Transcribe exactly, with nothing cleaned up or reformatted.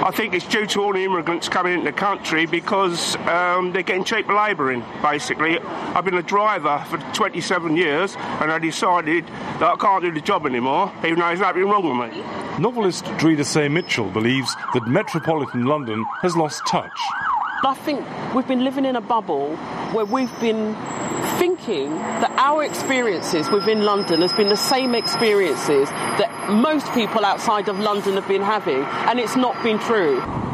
I think it's due to all the immigrants coming into the country because um, they're getting cheaper labour in, basically. I've been a driver for twenty-seven years and I decided that I can't do the job anymore, even though there's nothing wrong with me. Novelist Dreda Say Mitchell believes that metropolitan London has lost touch. I think we've been living in a bubble where we've been thinking that our experiences within London has been the same experiences that most people outside of London have been having, and it's not been true.